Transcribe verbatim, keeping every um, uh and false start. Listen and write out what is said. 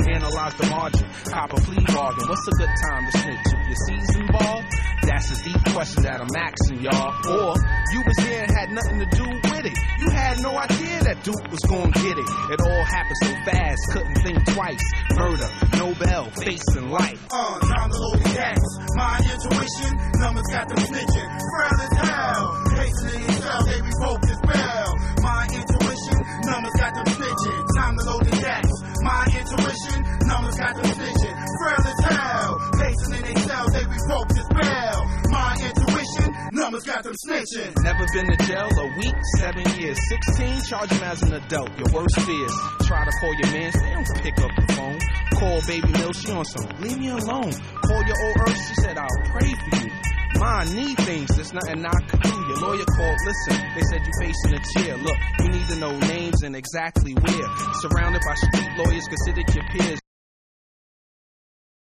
analyze the margin, cop a plea bargain. What's a good time to snitch if your season ball? That's a deep question that I'm asking y'all. Or you was there and had nothing to do with it. You had no idea that Duke was gonna get it. It all happened so fast, couldn't think twice. Murder, Nobel, facing life. Uh, time to load the gas. My intuition, numbers got them snitching. Frail as hell. Pacing in himself, they revoke his bail. My intuition, numbers got them snitching. Time to load the gas. My intuition, numbers got them snitching. Frail as hell. Pacing in themselves, they revoke his bail. My intuition, numbers got them snitching. Never been to jail a week, seven years. Sixteen, charge him as an adult. Your worst fears. Try to call your man, they don't pick up the phone. Call baby Mill, she on some, leave me alone. Call your old earth, she said, I'll pray for you. Mine need things, there's nothing I could do. Your lawyer called, listen, they said you facing a chair. Look, you need to know names and exactly where. Surrounded by street lawyers, considered your peers.